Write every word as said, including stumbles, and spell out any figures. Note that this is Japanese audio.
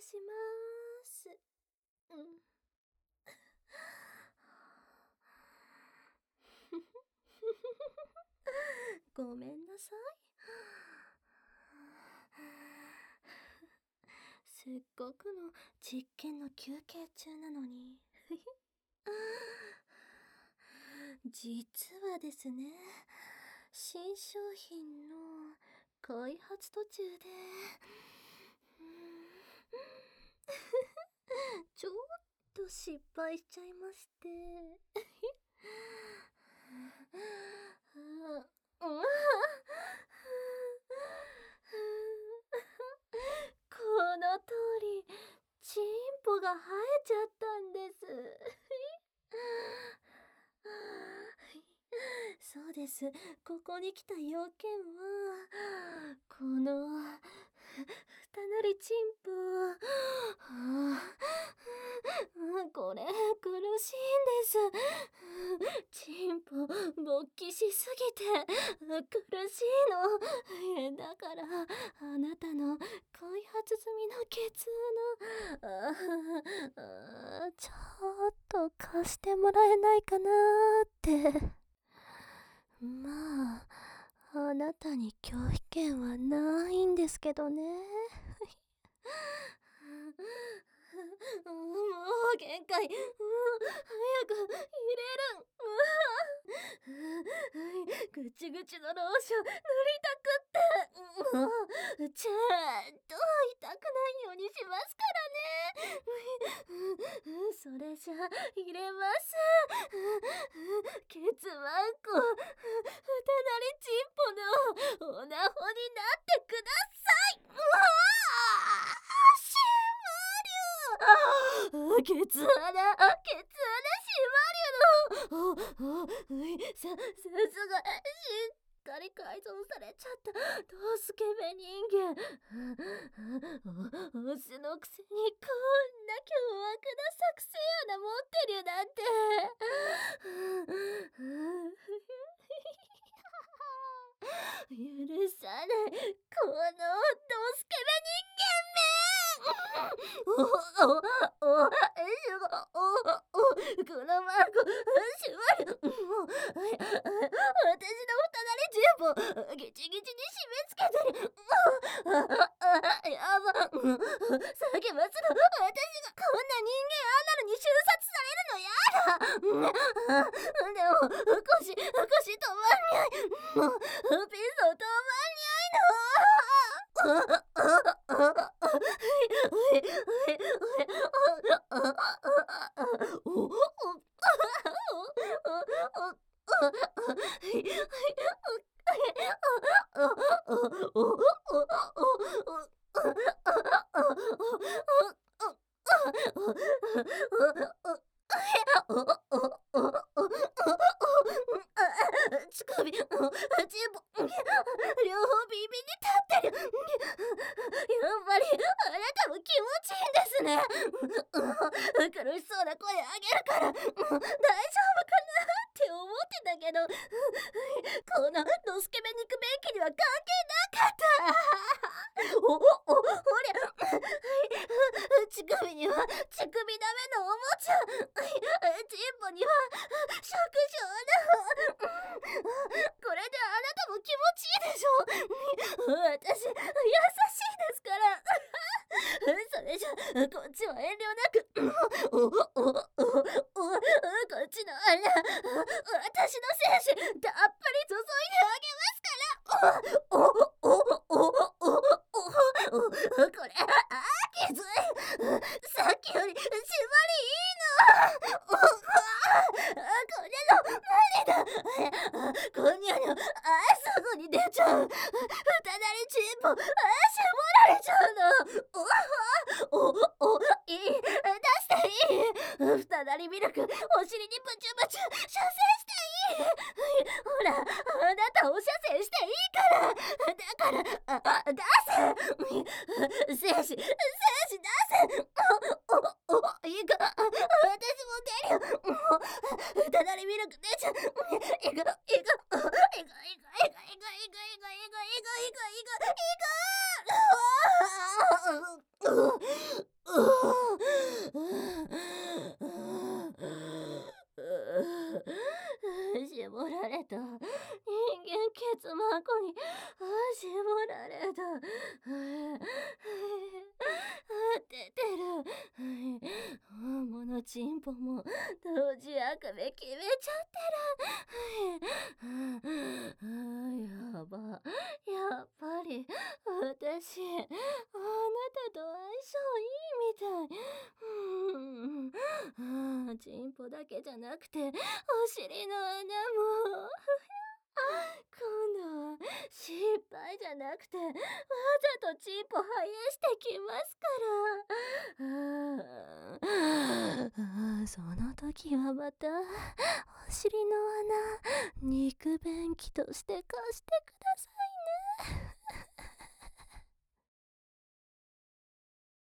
します。うん。ごめんなさい。すっごくの実験の休憩中なのに。実はですね、新商品の開発途中で、ちょっと失敗しちゃいまして。この通り、チンポが生えちゃったんです。そうです。ここに来た要件は、この、ふたなりチンポ。これ、苦しいんです。チンポ、勃起しすぎて、苦しいの。だから、あなたの開発済みのケツの、ちょっと貸してもらえないかなーって。まあ、あなたに拒否権はないんですけどね。もう限界。早く入れる。ぐちぐちのローション塗りたくって。もうちゃんと痛くないようにしますからね。それじゃ入れます。ケツワンコ、ふたなりチンポのオナホになってください。うわあ、しまりゅう。ケツ穴、ケツ穴しまりゅうの。さ、さすが、しっかり改造されちゃったドスケベ人間。オスのくせにこんな凶悪な作戦穴持ってるなんて。許さない、このドスケベ人間め。おおおおしゅごおおこのマークしまる。もう私のふたなりチンポギチギチに締め付けてる。もうあやば。叫ますの。私がこんな人間あんなのに襲殺されるのやだ。でも腰腰止まんにゃい。もうピスト止まんにゃいの。乳首、チンポ、両方ビビに立ってる。やっぱりあなたも気持ちいいんですね。苦しそうな声あげるから、もう大丈夫かなって思ってたけど、このドスケベ肉便器には関係なかった。おおお、ほりゃ。乳首には乳首ダメのおもちゃ。チンポには触手の。これであなたも気持ちいいでしょ。私優しいですから。それじゃこっちは遠慮なく、おおおおおこっちの穴、私の精子たっぷり注いであげますから。おおおおおおおこれあーきつい。さっきより締まりいいの。おこれの無理だ。こんにゃにゃ、あすぐに出ちゃう。ふたなりチンポ、あ絞られちゃうの。おおおいい、出していい。ふたなりミルク、お尻にブチュブチュ射精していい。ほら、あなたを射精していいから。だからあ出せ。精子精子出せ。おおおいいか、私も出るよ。もうふたなりミルク出ちゃう。いくいくいくいくいくいくいくいくいくいくいくいくいくいくいく絞られた。人間ケツ膜に絞られた。出てる。ものチンポも同時あくび決めちゃってる。やば。やっぱり私あなたと相性いいみたい。うん、チンポだけじゃなくてお尻の穴も今度は失敗じゃなくてわざとチンポ生やしてきますから。その時はまたお尻の穴肉便器として貸してください。